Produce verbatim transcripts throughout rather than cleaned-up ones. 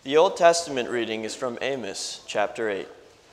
The Old Testament reading is from Amos, chapter eight.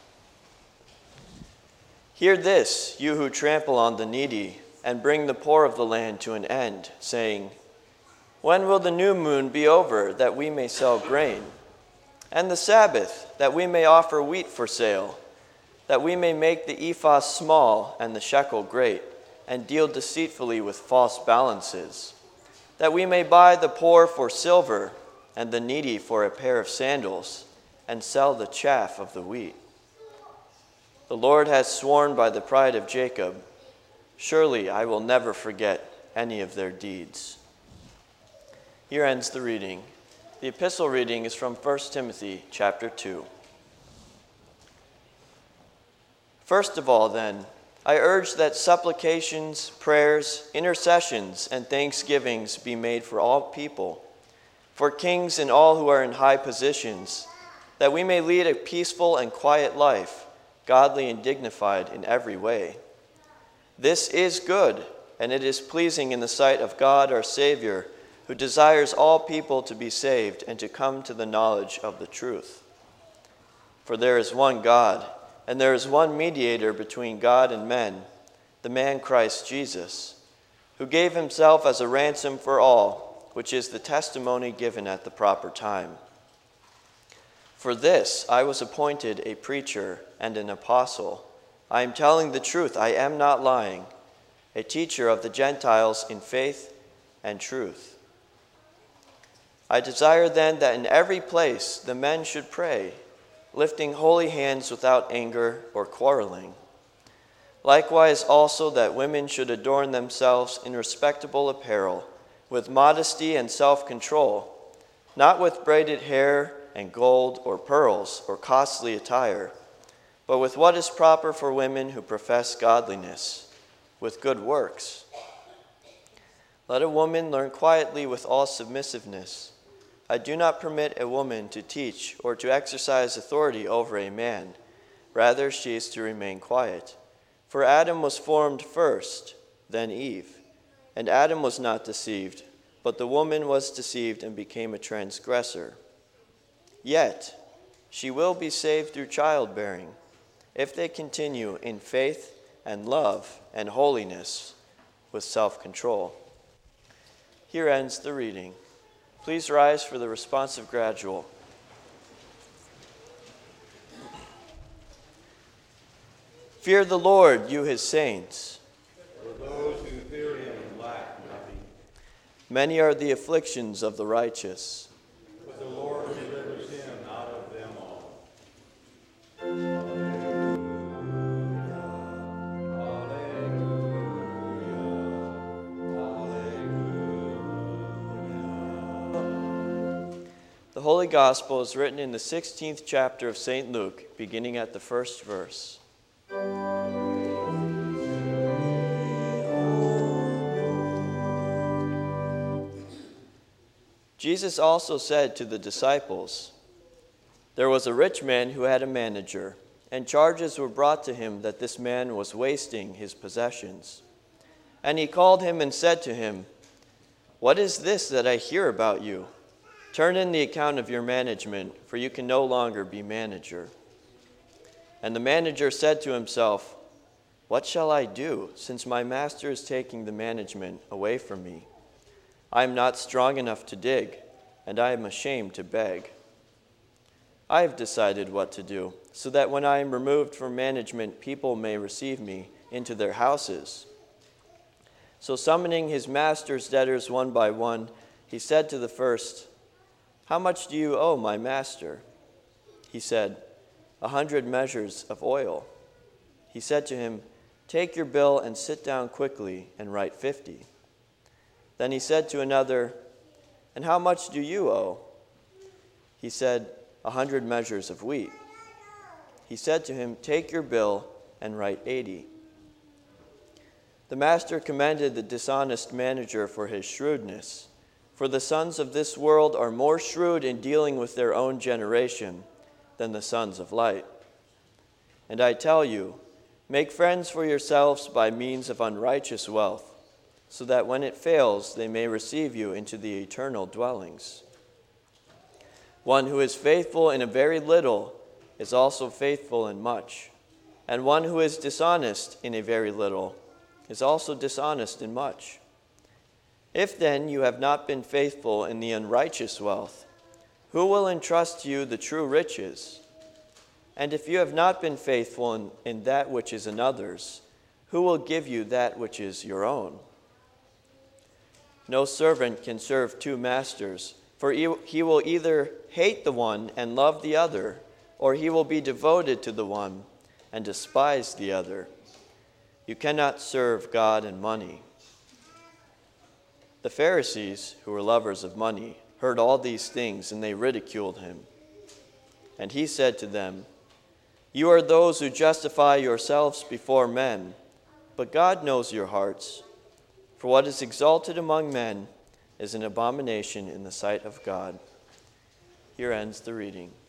Hear this, you who trample on the needy, and bring the poor of the land to an end, saying, when will the new moon be over, that we may sell grain? And the Sabbath, that we may offer wheat for sale, that we may make the ephah small and the shekel great, and deal deceitfully with false balances, that we may buy the poor for silver, and the needy for a pair of sandals, and sell the chaff of the wheat. The Lord has sworn by the pride of Jacob, surely I will never forget any of their deeds. Here ends the reading. The epistle reading is from First Timothy chapter two. First of all, then, I urge that supplications, prayers, intercessions, and thanksgivings be made for all people, for kings and all who are in high positions, that we may lead a peaceful and quiet life, godly and dignified in every way. This is good, and it is pleasing in the sight of God our Savior, who desires all people to be saved and to come to the knowledge of the truth. For there is one God, and there is one mediator between God and men, the man Christ Jesus, who gave himself as a ransom for all, which is the testimony given at the proper time. For this I was appointed a preacher and an apostle. I am telling the truth, I am not lying, a teacher of the Gentiles in faith and truth. I desire then that in every place the men should pray, lifting holy hands without anger or quarreling. Likewise also that women should adorn themselves in respectable apparel, with modesty and self-control, not with braided hair and gold or pearls or costly attire, but with what is proper for women who profess godliness, with good works. Let a woman learn quietly with all submissiveness. I do not permit a woman to teach or to exercise authority over a man. Rather, she is to remain quiet. For Adam was formed first, then Eve. And Adam was not deceived, but the woman was deceived and became a transgressor. Yet, she will be saved through childbearing, if they continue in faith and love and holiness with self-control. Here ends the reading. Please rise for the responsive gradual. Fear the Lord, you his saints. For those who fear him lack nothing. Many are the afflictions of the righteous, But the Lord delivers him out of them all. The Holy Gospel is written in the sixteenth chapter of Saint Luke, beginning at the first verse. Jesus also said to the disciples, there was a rich man who had a manager, and charges were brought to him that this man was wasting his possessions. And he called him and said to him, what is this that I hear about you? Turn in the account of your management, for you can no longer be manager. And the manager said to himself, what shall I do, since my master is taking the management away from me? I am not strong enough to dig, and I am ashamed to beg. I have decided what to do, so that when I am removed from management, people may receive me into their houses. So summoning his master's debtors one by one, he said to the first, how much do you owe my master? He said, a hundred measures of oil. He said to him, take your bill and sit down quickly and write fifty. Then he said to another, and how much do you owe? He said, a hundred measures of wheat. He said to him, take your bill and write eighty. The master commended the dishonest manager for his shrewdness. For the sons of this world are more shrewd in dealing with their own generation than the sons of light. And I tell you, make friends for yourselves by means of unrighteous wealth, so that when it fails, they may receive you into the eternal dwellings. One who is faithful in a very little is also faithful in much, and one who is dishonest in a very little is also dishonest in much. If then you have not been faithful in the unrighteous wealth, who will entrust to you the true riches? And if you have not been faithful in, in that which is another's, who will give you that which is your own? No servant can serve two masters, for he, he will either hate the one and love the other, or he will be devoted to the one and despise the other. You cannot serve God and money. The Pharisees, who were lovers of money, heard all these things, and they ridiculed him. And he said to them, "You are those who justify yourselves before men, but God knows your hearts. For what is exalted among men is an abomination in the sight of God." Here ends the reading.